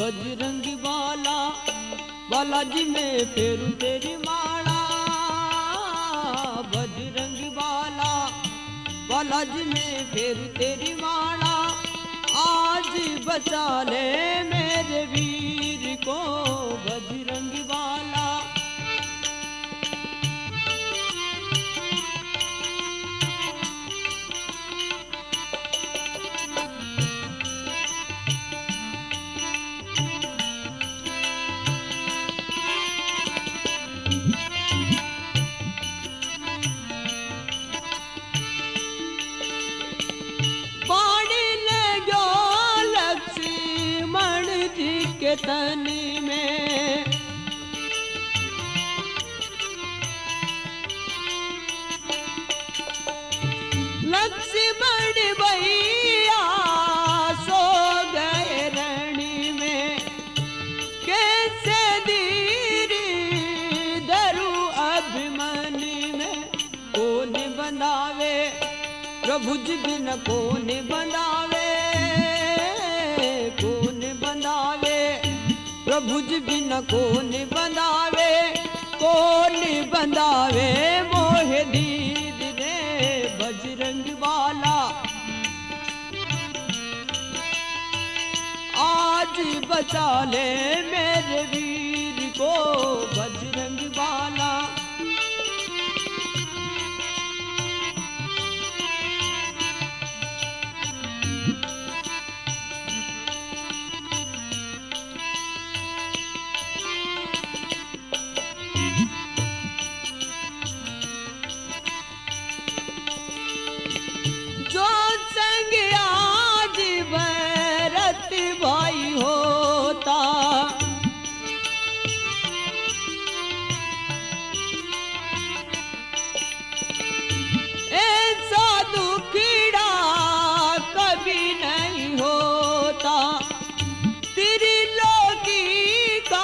बजरंगी बाला, बालाजी में फेरू तेरी माला। बजरंगी बाला, बालाजी में फेरू तेरी माला। आज बचा ले मेरे वीर को बजरंगी बाला। के तन में लक्ष्मण भैया सो गए रण में। कैसे धीरे धरू अभिमन्यु में। कौन बंधावे प्रभु जी बिन कौन बंधावे। कौन बंधावे प्रभु जी बिन कौन बंधावे। कौन बंधावे मोहे दीद रे बजरंग बाला। आज बचा ले मेरे वीर को बजरंग बाला। भाई होता ऐसा दुखड़ा कभी नहीं होता। त्रिलोकी का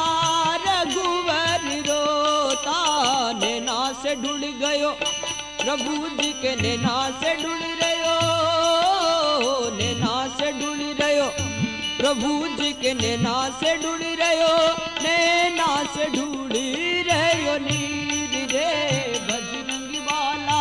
रघुवर रोता। नैना से ढूंढ गयो प्रभु जी के नैना से ढूंढ रहो। नैना से ढूंढ रहो प्रभु जी के नैना से ढूंढ रहो। नैना से ढूंढ रहो नीर रे बजरंगी बाला।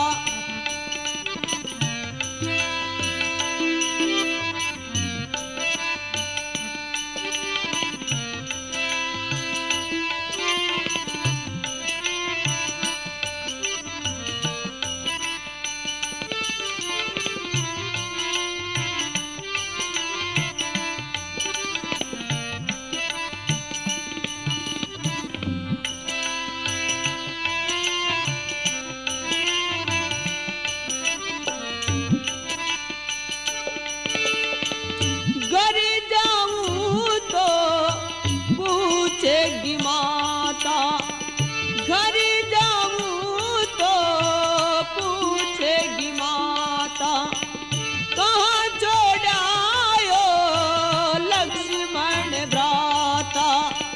पूछेगी माता घर जाऊं तो पूछेगी माता। कहाँ छोड़ायो लक्ष्मण भ्राता।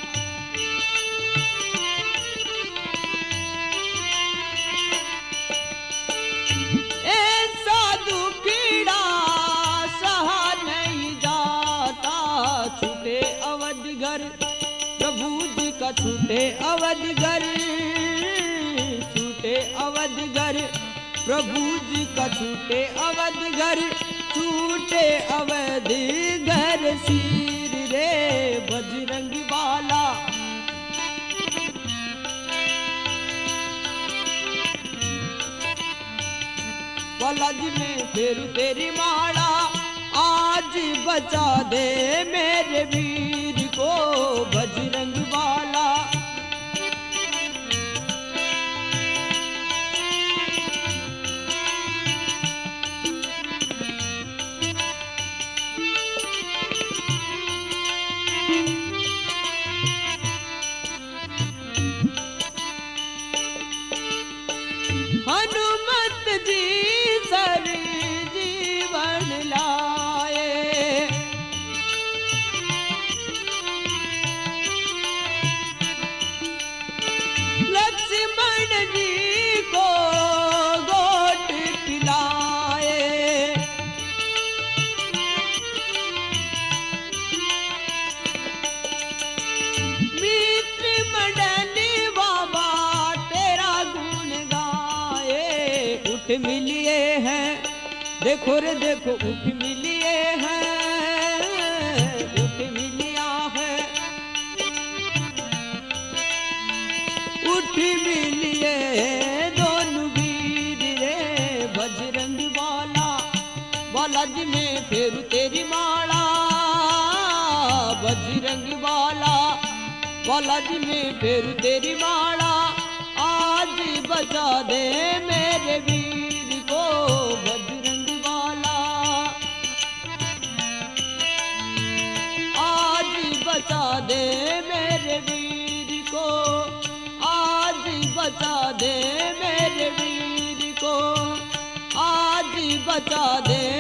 ऐसा दुखड़ा सहा नहीं जाता। छूटे अवध घर प्रभु जी का छूटे अवध घर। छूटे अवध घर प्रभु जी का छूटे अवध घर। छूटे अवध घर सिर रे बजरंगी बाला। बालाजी में फेरू तेरी माला। आज बचा दे मेरे वीर को बजरंग बाला। हनुमत जी सर जीवन लाए। देखो रे देखो उठ मिलिए हैं, उठ मिलिया है, उठ मिलिए दोनों वीर रे बजरंग वाला, बालाजी में फेरू तेरी माला, बजरंग वाला बालाजी में फेरू तेरी माला, आज बचा दे मेरे वीर को बजरंग वाला, आज बचा दे मेरे वीर को, आज बचा दे मेरे वीर को, आज बचा दे